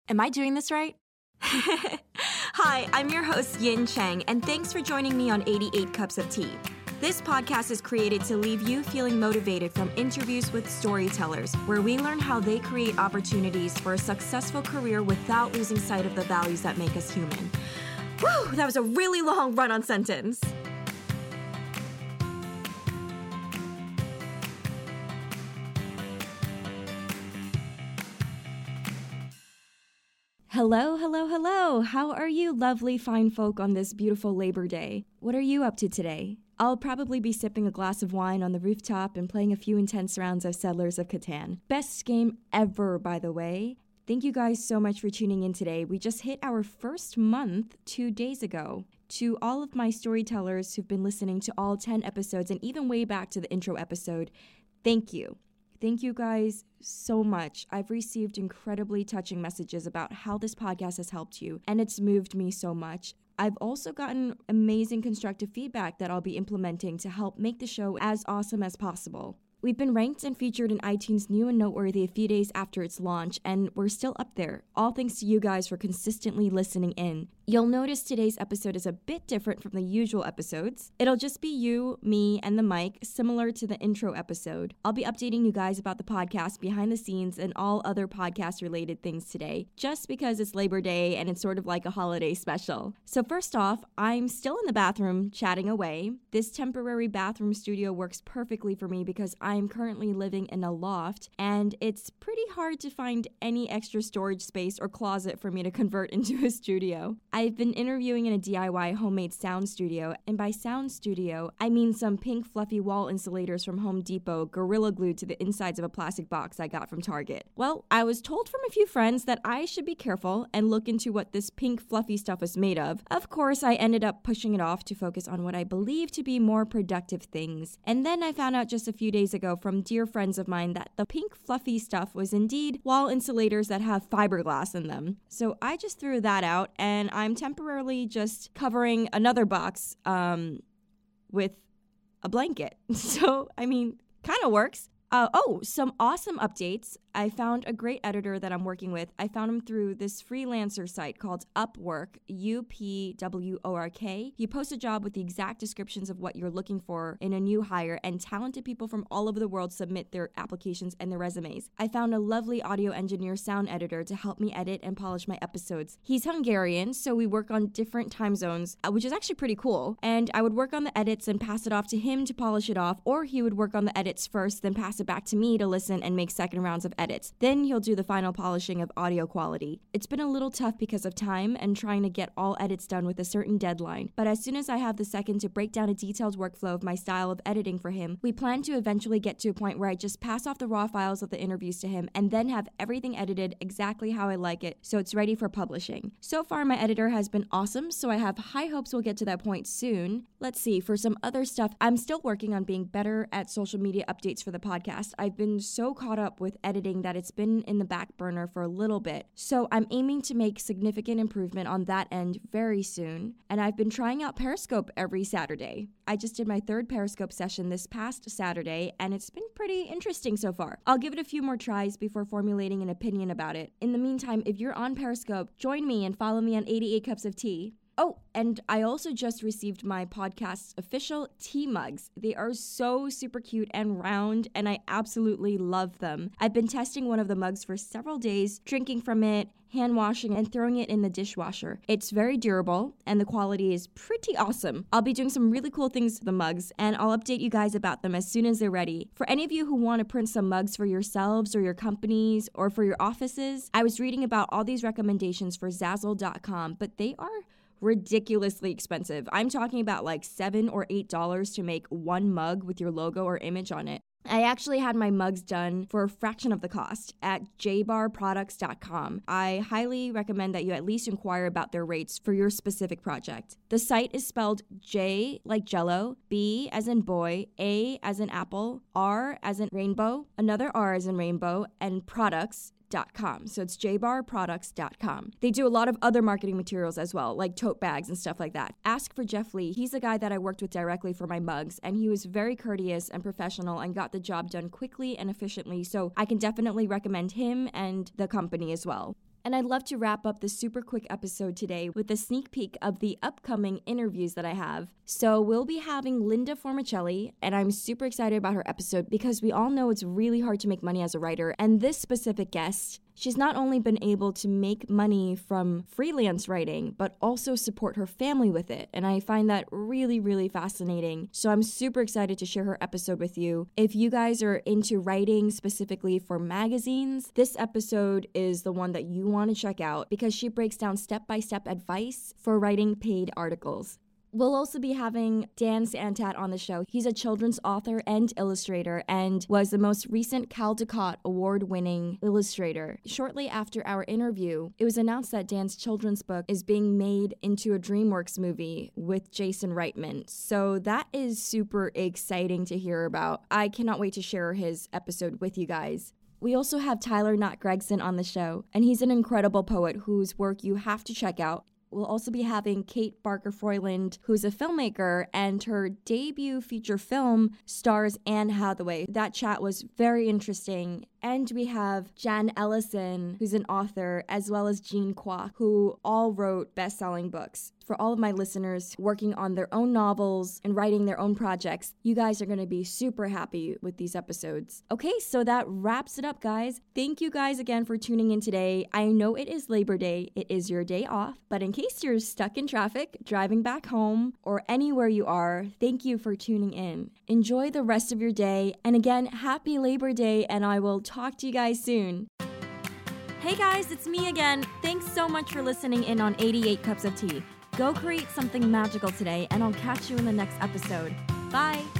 Am I doing this right? Hi, I'm your host, Yin Chang, and thanks for joining me on 88 Cups of Tea. This podcast is created to leave you feeling motivated from interviews with storytellers, where we learn how they create opportunities for a successful career without losing sight of the values that make us human. Whew, that was a really long run-on sentence. Hello, hello, hello. How are you lovely fine folk on this beautiful Labor Day? What are you up to today? I'll probably be sipping a glass of wine on the rooftop and playing a few intense rounds of Settlers of Catan. Best game ever, by the way. Thank you guys so much for tuning in today. We just hit our first month 2 days ago. To all of my storytellers who've been listening to all 10 episodes and even way back to the intro episode, thank you. Thank you guys so much. I've received incredibly touching messages about how this podcast has helped you, and it's moved me so much. I've also gotten amazing constructive feedback that I'll be implementing to help make the show as awesome as possible. We've been ranked and featured in iTunes New and Noteworthy a few days after its launch, and we're still up there, all thanks to you guys for consistently listening in. You'll notice today's episode is a bit different from the usual episodes. It'll just be you, me, and the mic, similar to the intro episode. I'll be updating you guys about the podcast, behind the scenes, and all other podcast-related things today, just because it's Labor Day and it's sort of like a holiday special. So first off, I'm still in the bathroom chatting away. This temporary bathroom studio works perfectly for me because I'm currently living in a loft, and it's pretty hard to find any extra storage space or closet for me to convert into a studio. I've been interviewing in a DIY homemade sound studio, and by sound studio, I mean some pink fluffy wall insulators from Home Depot gorilla glued to the insides of a plastic box I got from Target. Well, I was told from a few friends that I should be careful and look into what this pink fluffy stuff was made of. Of course, I ended up pushing it off to focus on what I believe to be more productive things. And then I found out just a few days ago from dear friends of mine that the pink fluffy stuff was indeed wall insulators that have fiberglass in them. So I just threw that out, and I'm temporarily just covering another box with a blanket. So, I mean, kind of works. Some awesome updates. I found a great editor that I'm working with. I found him through this freelancer site called Upwork, UPWORK. You post a job with the exact descriptions of what you're looking for in a new hire, and talented people from all over the world submit their applications and their resumes. I found a lovely audio engineer sound editor to help me edit and polish my episodes. He's Hungarian, so we work on different time zones, which is actually pretty cool. And I would work on the edits and pass it off to him to polish it off, or he would work on the edits first, then pass it back to me to listen and make second rounds of edits. Then he'll do the final polishing of audio quality. It's been a little tough because of time and trying to get all edits done with a certain deadline, but as soon as I have the second to break down a detailed workflow of my style of editing for him, we plan to eventually get to a point where I just pass off the raw files of the interviews to him and then have everything edited exactly how I like it so it's ready for publishing. So far, my editor has been awesome, so I have high hopes we'll get to that point soon. Let's see, for some other stuff, I'm still working on being better at social media updates for the podcast. I've been so caught up with editing that it's been in the back burner for a little bit. So I'm aiming to make significant improvement on that end very soon. And I've been trying out Periscope every Saturday. I just did my third Periscope session this past Saturday, and it's been pretty interesting so far. I'll give it a few more tries before formulating an opinion about it. In the meantime, if you're on Periscope, join me and follow me on 88 Cups of Tea. Oh, and I also just received my podcast's official tea mugs. They are so super cute and round, and I absolutely love them. I've been testing one of the mugs for several days, drinking from it, hand washing, and throwing it in the dishwasher. It's very durable, and the quality is pretty awesome. I'll be doing some really cool things with the mugs, and I'll update you guys about them as soon as they're ready. For any of you who want to print some mugs for yourselves or your companies or for your offices, I was reading about all these recommendations for Zazzle.com, but they are ridiculously expensive. I'm talking about like $7 or $8 to make one mug with your logo or image on it. I actually had my mugs done for a fraction of the cost at jbarproducts.com. I highly recommend that you at least inquire about their rates for your specific project. The site is spelled J like Jello, B as in boy, A as in apple, R as in rainbow, another R as in rainbow, and products. So it's jbarproducts.com. They do a lot of other marketing materials as well, like tote bags and stuff like that. Ask for Jeff Lee. He's the guy that I worked with directly for my mugs, and he was very courteous and professional and got the job done quickly and efficiently, so I can definitely recommend him and the company as well. And I'd love to wrap up this super quick episode today with a sneak peek of the upcoming interviews that I have. So we'll be having Linda Formicelli, and I'm super excited about her episode because we all know it's really hard to make money as a writer. And this specific guest, she's not only been able to make money from freelance writing, but also support her family with it. And I find that really, really fascinating. So I'm super excited to share her episode with you. If you guys are into writing specifically for magazines, this episode is the one that you want to check out because she breaks down step-by-step advice for writing paid articles. We'll also be having Dan Santat on the show. He's a children's author and illustrator and was the most recent Caldecott award-winning illustrator. Shortly after our interview, it was announced that Dan's children's book is being made into a DreamWorks movie with Jason Reitman. So that is super exciting to hear about. I cannot wait to share his episode with you guys. We also have Tyler Knott Gregson on the show, and he's an incredible poet whose work you have to check out. We'll also be having Kate Barker-Froyland, who's a filmmaker, and her debut feature film stars Anne Hathaway. That chat was very interesting. And we have Jan Ellison, who's an author, as well as Jean Kwok, who all wrote best-selling books. For all of my listeners working on their own novels and writing their own projects, you guys are going to be super happy with these episodes. Okay, so that wraps it up, guys. Thank you guys again for tuning in today. I know it is Labor Day. It is your day off. But in case you're stuck in traffic, driving back home, or anywhere you are, thank you for tuning in. Enjoy the rest of your day. And again, happy Labor Day, and I will talk to you guys soon. Hey guys, it's me again. Thanks so much for listening in on 88 Cups of Tea. Go create something magical today, and I'll catch you in the next episode. Bye!